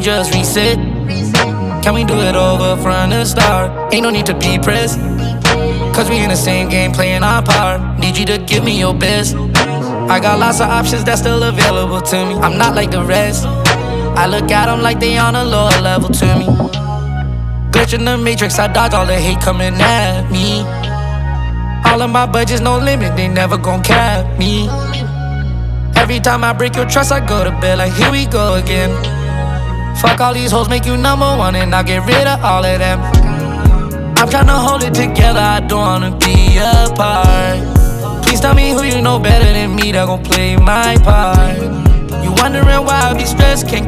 just reset? Can we do it over from the start? Ain't no need to be pressed, cause we in the same game playing our part. Need you to give me your best. I got lots of options that's still available to me. I'm not like the rest. I look at them like they on a lower level to me. Glitch in the matrix, I dodge all the hate coming at me. All of my budgets, no limit, they never gon' cap me. Every time I break your trust, I go to bed like here we go again. Fuck all these hoes, make you number one and I'll get rid of all of them. I'm tryna hold it together, I don't wanna be apart. Please tell me who you know better than me that gon' play my part. You wondering why I be stressed, can't